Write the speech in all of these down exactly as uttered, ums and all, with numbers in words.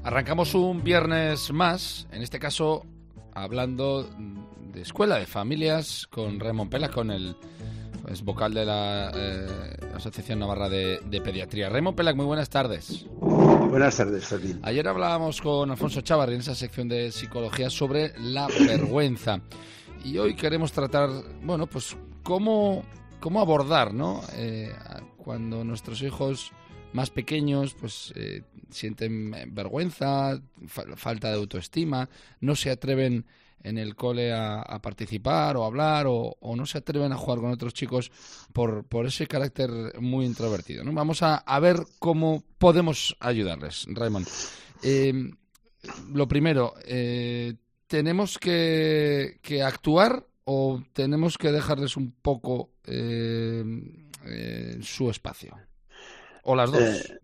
Arrancamos un viernes más, en este caso hablando de escuela, de familias, con Raimon Pela, con el pues, vocal de la eh, Asociación Navarra de, de Pediatría. Raimon Pela, muy buenas tardes. Buenas tardes, Fermín. Ayer hablábamos con Alfonso Chávarri en esa sección de psicología sobre la vergüenza. Y hoy queremos tratar, bueno, pues cómo, cómo abordar, ¿no? Eh, cuando nuestros hijos más pequeños pues eh, sienten vergüenza, fa- falta de autoestima, no se atreven en el cole a, a participar o a hablar o, o no se atreven a jugar con otros chicos por, por ese carácter muy introvertido, ¿no? Vamos a, a ver cómo podemos ayudarles, Raimon. Eh, lo primero, eh, ¿tenemos que, que actuar o tenemos que dejarles un poco eh, eh, su espacio? ¿O las dos? Eh,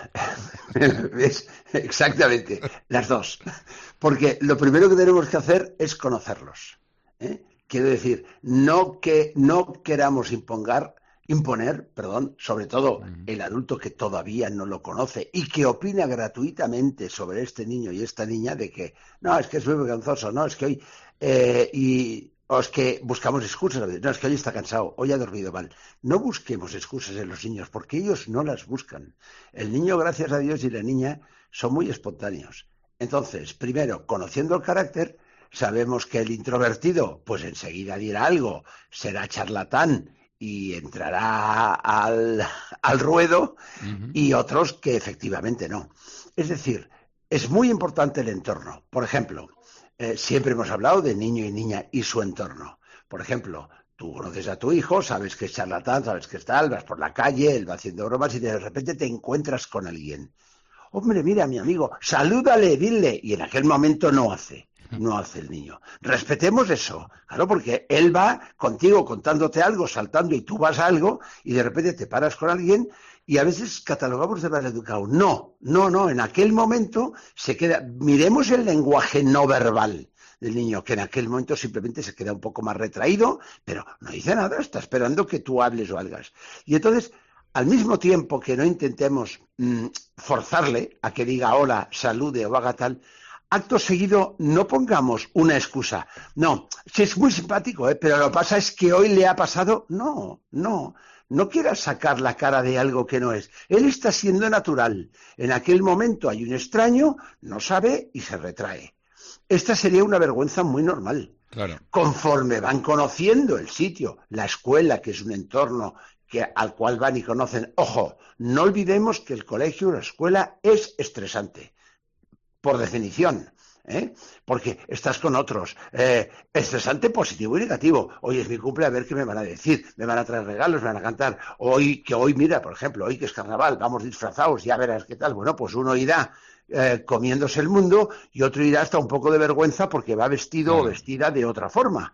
¿Ves? Exactamente, las dos. Porque lo primero que tenemos que hacer es conocerlos, ¿eh? Quiero decir, no que no queramos impongar, imponer, perdón, sobre todo el adulto que todavía no lo conoce y que opina gratuitamente sobre este niño y esta niña de que, no, es que es muy vergonzoso, no, es que hoy... Eh, y O es que buscamos excusas. No, es que hoy está cansado, hoy ha dormido mal. No busquemos excusas en los niños, porque ellos no las buscan. El niño, gracias a Dios, y la niña son muy espontáneos. Entonces, primero, conociendo el carácter, sabemos que el introvertido, pues enseguida dirá algo, será charlatán y entrará al, al ruedo, uh-huh. Y otros que efectivamente no. Es decir, es muy importante el entorno. Por ejemplo, Eh, siempre hemos hablado de niño y niña y su entorno. Por ejemplo, tú conoces a tu hijo, sabes que es charlatán, sabes que es tal, vas por la calle, él va haciendo bromas y de repente te encuentras con alguien. Hombre, mira, mi amigo, salúdale, dile. Y en aquel momento no hace, no hace el niño. Respetemos eso, claro, porque él va contigo contándote algo, saltando y tú vas a algo y de repente te paras con alguien. Y a veces catalogamos de maleducado. No, no, no, en aquel momento se queda... Miremos el lenguaje no verbal del niño, que en aquel momento simplemente se queda un poco más retraído, pero no dice nada, está esperando que tú hables o hagas. Y entonces, al mismo tiempo que no intentemos mmm, forzarle a que diga hola, salude o haga tal, acto seguido no pongamos una excusa. No, si es muy simpático, ¿eh? Pero lo que pasa es que hoy le ha pasado... No, no... No quieras sacar la cara de algo que no es. Él está siendo natural. En aquel momento hay un extraño, no sabe y se retrae. Esta sería una vergüenza muy normal. Claro. Conforme van conociendo el sitio, la escuela, que es un entorno que, al cual van y conocen. Ojo, no olvidemos que el colegio o la escuela es estresante, por definición. ¿Eh? Porque estás con otros, eh, estresante positivo y negativo. Hoy es mi cumple, a ver qué me van a decir, me van a traer regalos, me van a cantar. Hoy, que hoy, mira, por ejemplo, hoy que es carnaval, vamos disfrazados, ya verás qué tal. Bueno, pues uno irá eh, comiéndose el mundo y otro irá hasta un poco de vergüenza porque va vestido o vestida de otra forma.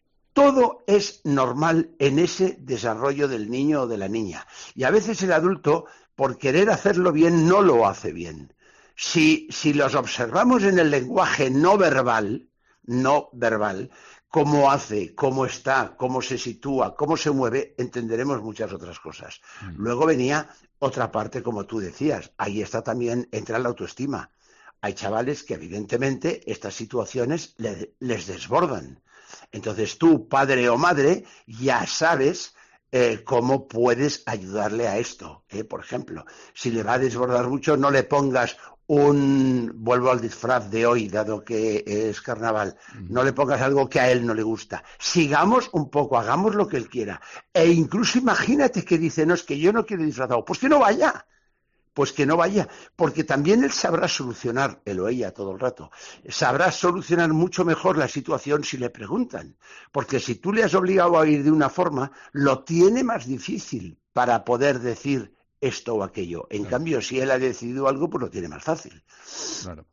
Todo es normal en ese desarrollo del niño o de la niña. Y a veces el adulto, por querer hacerlo bien, no lo hace bien. Si, si los observamos en el lenguaje no verbal, no verbal, cómo hace, cómo está, cómo se sitúa, cómo se mueve, entenderemos muchas otras cosas. Mm. Luego venía otra parte, como tú decías, ahí está también, entra la autoestima. Hay chavales que evidentemente estas situaciones le, les desbordan. Entonces tú, padre o madre, ya sabes... Eh, cómo puedes ayudarle a esto, ¿eh? Por ejemplo, si le va a desbordar mucho, no le pongas un, vuelvo al disfraz de hoy, dado que es carnaval, no le pongas algo que a él no le gusta. Sigamos un poco, hagamos lo que él quiera. E incluso imagínate que dice, no, es que yo no quiero disfrazado, pues que no vaya. Pues que no vaya, porque también él sabrá solucionar, él o ella todo el rato, sabrá solucionar mucho mejor la situación si le preguntan, porque si tú le has obligado a ir de una forma, lo tiene más difícil para poder decir esto o aquello. En claro. Cambio, si él ha decidido algo, pues lo tiene más fácil. Claro.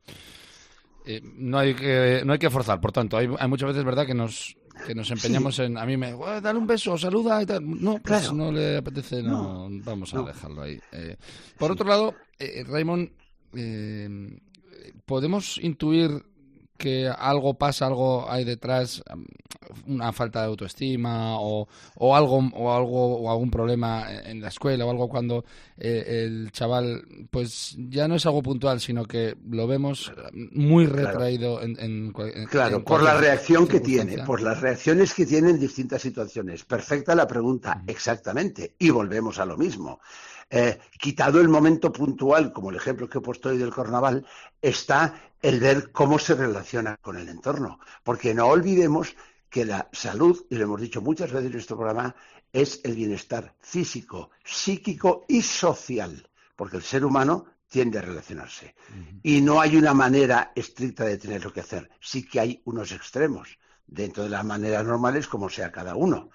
Eh, no hay que no hay que forzar, por tanto, hay, hay muchas veces, ¿verdad?, que nos que nos empeñamos sí. en, a mí me, oh, dale un beso, saluda y tal. No, pues claro. No le apetece, no, no vamos a no. dejarlo ahí. Eh, por sí. otro lado, eh, Raimon, eh, ¿podemos intuir que algo pasa, algo hay detrás? una falta de autoestima o, o algo o algo o algún problema en la escuela o algo cuando eh, el chaval pues ya no es algo puntual, sino que lo vemos muy retraído claro. en, en, en Claro, en por la reacción que circunstancia. tiene, por las reacciones que tiene en distintas situaciones. Perfecta la pregunta, uh-huh. Exactamente. Y volvemos a lo mismo. Eh, quitado el momento puntual, como el ejemplo que he puesto hoy del carnaval, está el ver cómo se relaciona con el entorno. Porque no olvidemos que la salud, y lo hemos dicho muchas veces en este programa, es el bienestar físico, psíquico y social. Porque el ser humano tiende a relacionarse. Uh-huh. Y no hay una manera estricta de tener lo que hacer. Sí que hay unos extremos, dentro de las maneras normales, como sea cada uno.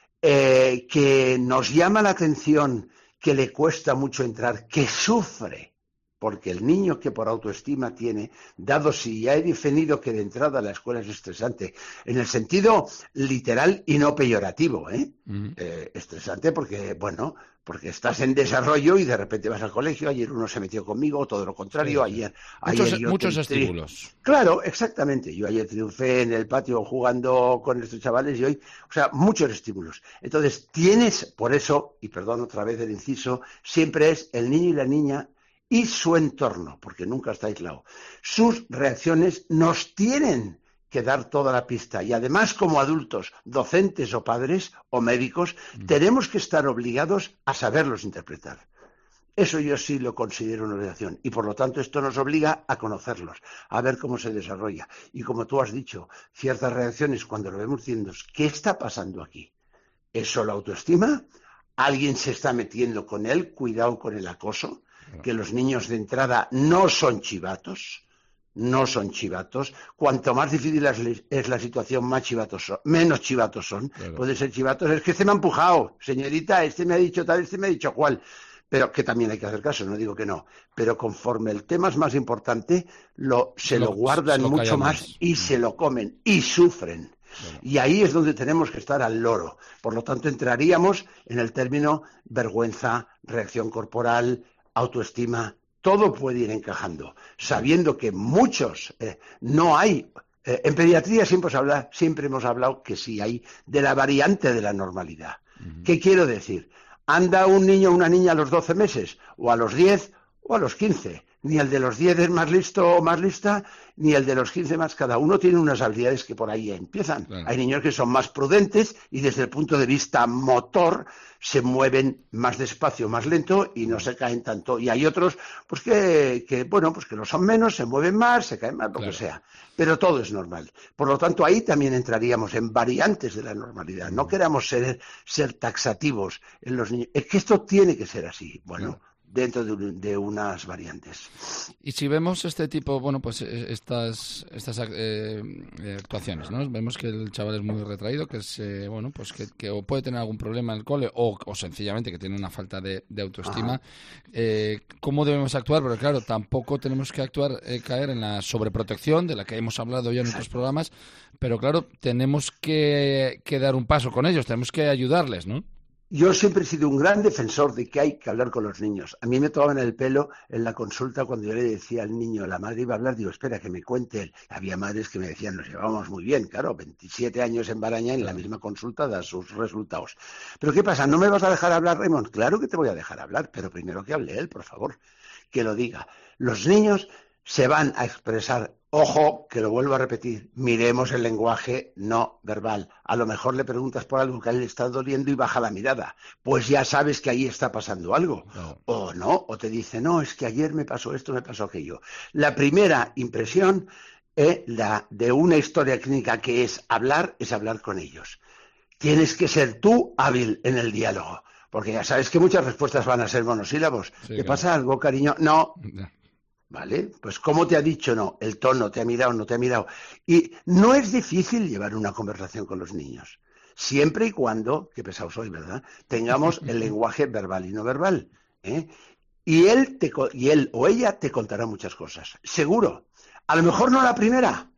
Eh, que nos llama la atención, que le cuesta mucho entrar, que sufre, porque el niño que por autoestima tiene, dado si ya he definido que de entrada la escuela es estresante, en el sentido literal y no peyorativo, ¿eh? Uh-huh. Eh, estresante porque, bueno, porque estás en desarrollo y de repente vas al colegio, ayer uno se metió conmigo, todo lo contrario, sí, sí. ayer... Muchos, ayer yo muchos tri... estímulos. Claro, exactamente. Yo ayer triunfé en el patio jugando con estos chavales y hoy, o sea, muchos estímulos. Entonces, tienes, por eso, y perdón otra vez el inciso, siempre es el niño y la niña y su entorno, porque nunca está aislado. Sus reacciones nos tienen que dar toda la pista. Y además, como adultos, docentes o padres o médicos, mm. tenemos que estar obligados a saberlos interpretar. Eso yo sí lo considero una obligación. Y por lo tanto, esto nos obliga a conocerlos, a ver cómo se desarrolla. Y como tú has dicho, ciertas reacciones cuando lo vemos diciendo, ¿qué está pasando aquí? ¿Es solo autoestima? ¿Alguien se está metiendo con él? Cuidado con el acoso. Que los niños de entrada no son chivatos, no son chivatos. Cuanto más difícil es la situación, más chivatos son, menos chivatos son. Claro. Puede ser chivatos, es que este me ha empujado, señorita, este me ha dicho tal, este me ha dicho cual. Pero que también hay que hacer caso, no digo que no. Pero conforme el tema es más importante, lo, se lo, lo guardan se lo mucho más más y se lo comen y sufren. Bueno. Y ahí es donde tenemos que estar al loro. Por lo tanto, entraríamos en el término vergüenza, reacción corporal, autoestima, todo puede ir encajando, sabiendo que muchos eh, no hay. Eh, en pediatría siempre, habla, siempre hemos hablado que sí hay de la variante de la normalidad. Uh-huh. ¿Qué quiero decir? ¿Anda un niño o una niña a los doce meses, o a los diez, o a los quince? Ni el de los diez es más listo o más lista, ni el de los quince más. Cada uno tiene unas habilidades que por ahí empiezan. Claro. Hay niños que son más prudentes y desde el punto de vista motor se mueven más despacio, más lento y no se caen tanto. Y hay otros pues que, que bueno, pues que lo son menos, se mueven más, se caen más, lo claro. que sea. Pero todo es normal. Por lo tanto, ahí también entraríamos en variantes de la normalidad. No queramos ser, ser taxativos en los niños. Es que esto tiene que ser así. Bueno. Claro. Dentro de, de unas variantes. Y si vemos este tipo, bueno, pues estas estas eh, actuaciones, ¿no? Vemos que el chaval es muy retraído, que es, eh, bueno, pues que, que o puede tener algún problema en el cole o, o sencillamente que tiene una falta de, de autoestima. Eh, ¿Cómo debemos actuar? Porque claro, tampoco tenemos que actuar, eh, caer en la sobreprotección de la que hemos hablado ya en otros programas, pero claro, tenemos que, que dar un paso con ellos, tenemos que ayudarles, ¿no? Yo siempre he sido un gran defensor de que hay que hablar con los niños. A mí me tomaban el pelo en la consulta cuando yo le decía al niño, la madre iba a hablar, digo, espera, que me cuente él. Había madres que me decían, nos llevábamos muy bien, claro, veintisiete años en Baraña, en la misma consulta da sus resultados. Pero ¿qué pasa? ¿No me vas a dejar hablar, Raymond? Claro que te voy a dejar hablar, pero primero que hable él, por favor, que lo diga. Los niños se van a expresar. Ojo, que lo vuelvo a repetir, miremos el lenguaje no verbal. A lo mejor le preguntas por algo que a él le está doliendo y baja la mirada. Pues ya sabes que ahí está pasando algo. No. O no, o te dice, no, es que ayer me pasó esto, me pasó aquello. La primera impresión eh, la de una historia clínica que es hablar, es hablar con ellos. Tienes que ser tú hábil en el diálogo, porque ya sabes que muchas respuestas van a ser monosílabos. Sí, ¿Te claro. pasa algo, cariño? No. no. ¿Vale? Pues ¿cómo te ha dicho no? El tono, te ha mirado, no te ha mirado. Y no es difícil llevar una conversación con los niños, siempre y cuando, qué pesado soy, ¿verdad?, tengamos el lenguaje verbal y no verbal, ¿eh? Y él, te, y él o ella te contará muchas cosas, seguro. A lo mejor no la primera,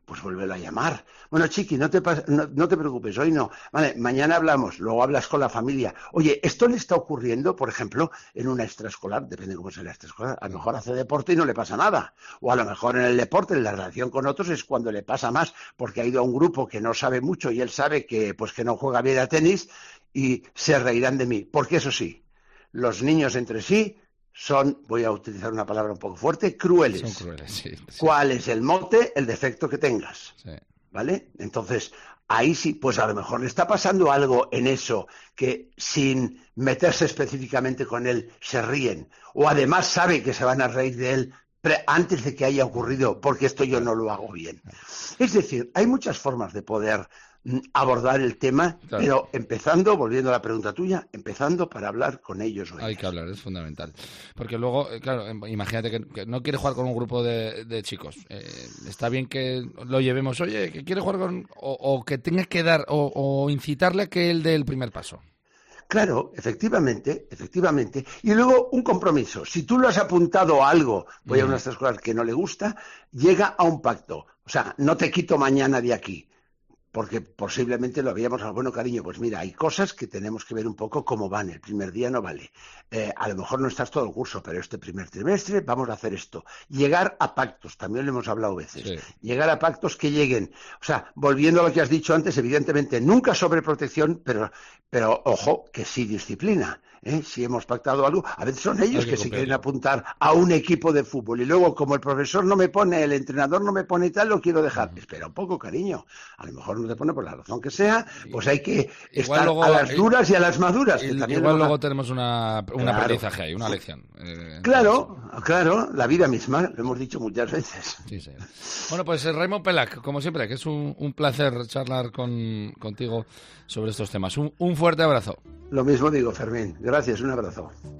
pues vuélvelo a llamar. Bueno, chiqui, no te, no, no te preocupes, hoy no. Vale, mañana hablamos, luego hablas con la familia. Oye, esto le está ocurriendo, por ejemplo, en una extraescolar, depende de cómo sea la extraescolar. A lo mejor hace deporte y no le pasa nada. O a lo mejor en el deporte, en la relación con otros, es cuando le pasa más, porque ha ido a un grupo que no sabe mucho y él sabe que, pues, que no juega bien a tenis y se reirán de mí. Porque eso sí, los niños entre sí son, voy a utilizar una palabra un poco fuerte, crueles. Son crueles, sí, sí. ¿Cuál es el mote? El defecto que tengas. Sí. ¿Vale? Entonces, ahí sí, pues a lo mejor le está pasando algo en eso que sin meterse específicamente con él se ríen. O además sabe que se van a reír de él antes de que haya ocurrido, porque esto yo no lo hago bien. Es decir, hay muchas formas de poder abordar el tema, claro. Pero empezando, volviendo a la pregunta tuya, empezando para hablar con ellos. Hay que hablar, es fundamental. Porque luego, claro, imagínate que, que no quiere jugar con un grupo de, de chicos. Eh, está bien que lo llevemos, oye, que quiere jugar con... O, o que tenga que dar, o, o incitarle a que él dé el primer paso. Claro, efectivamente, efectivamente. Y luego un compromiso. Si tú lo has apuntado a algo, voy mm. a una extraescolar que no le gusta, llega a un pacto. O sea, no te quito mañana de aquí. Porque posiblemente lo habíamos, bueno, cariño, pues mira, hay cosas que tenemos que ver un poco cómo van. El primer día no vale. Eh, a lo mejor no estás todo el curso, pero este primer trimestre vamos a hacer esto. Llegar a pactos, también lo hemos hablado veces. Sí. Llegar a pactos que lleguen. O sea, volviendo a lo que has dicho antes, evidentemente, nunca sobreprotección, pero, pero ojo, que sí disciplina. ¿Eh? Si hemos pactado algo, a veces son ellos que, que se quieren apuntar a un equipo de fútbol y luego como el profesor no me pone, el entrenador no me pone y tal, lo quiero dejar. Uh-huh. Espera un poco, cariño, a lo mejor no te pone por la razón que sea, pues hay que igual estar luego, a las duras y a las maduras. Y, que igual luego a... tenemos una, un claro. aprendizaje ahí, una lección. Eh, claro, entonces... claro, la vida misma, lo hemos dicho muchas veces. Sí, sí. Bueno, pues Raimon Pelac, como siempre, que es un, un placer charlar con, contigo sobre estos temas. Un, un fuerte abrazo. Lo mismo digo, Fermín. Gracias, un abrazo.